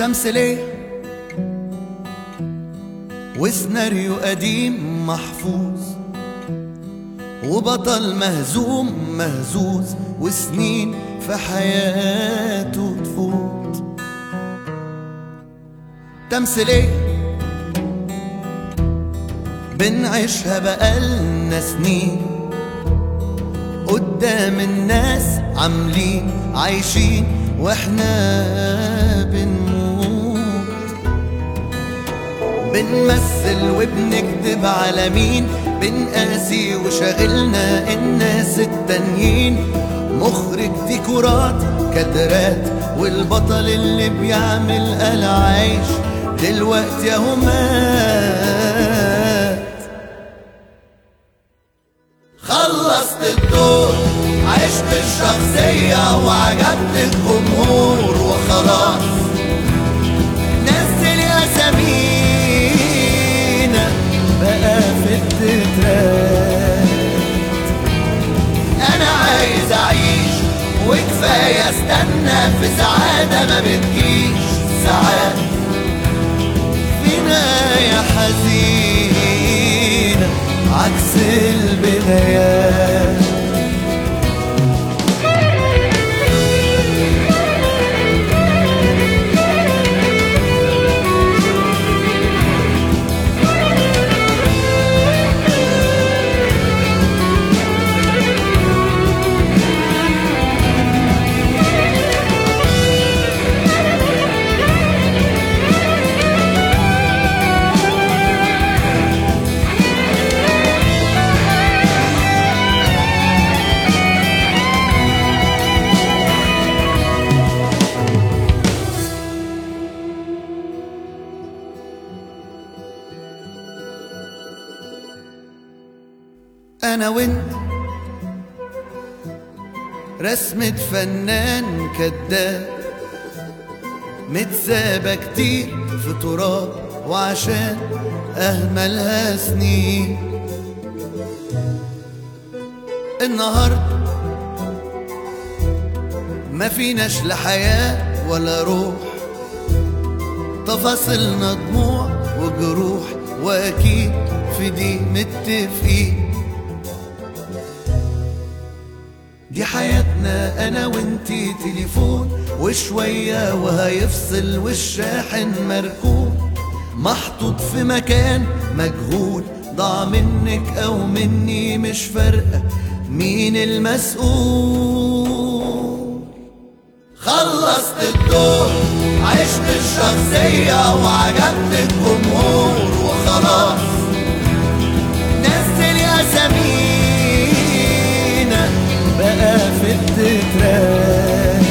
تمثيلية وسيناريو قديم محفوظ، وبطل مهزوم مهزوز، وسنين في حياته تفوت. تمثيلية بنعيشها بقالنا سنين، قدام الناس عاملين عايشين واحنا بنموت. بنمثل وبنكذب على مين، بنقاسي وشاغلنا الناس التانيين. مخرج ديكورات كادرات، والبطل اللي بيعمل قال عايش دلوقتي اهو مات. خلصت الدور، عشت الشخصية وعجبت الجمهور وخلاص. نزل أسامينا بقى في التترات. أنا عايز أعيش وكفاية استنى في سعادة ما بتجيش ساعات. في نهاية حزينة عكس البدايات. أنا وإنت رسمة فنان كداب، متسابة كتير في تراب وعشان أهملها سنين. النهاردة ما فيناش لا حياة ولا روح، تفاصيلنا دموع وجروح، وأكيد في دي متفقين. دي حياتنا أنا وإنتي، تليفون وشوية وهيفصل، والشاحن مركون محطوط في مكان مجهول. ضاع منك أو مني مش فارقة مين المسؤول. خلصت الدور، عشت الشخصية وعجبت الجمهور وخلاص. نزل أسامينا بقى في التترات.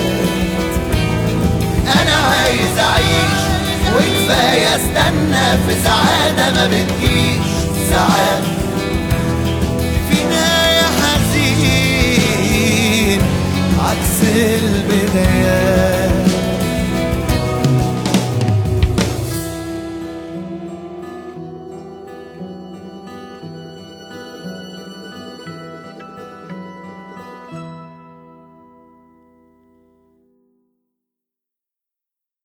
أنا عايز أعيش وكفاية استنى في سعادة ما بتجيش ساعات. في نهاية حزين عكس البدايات.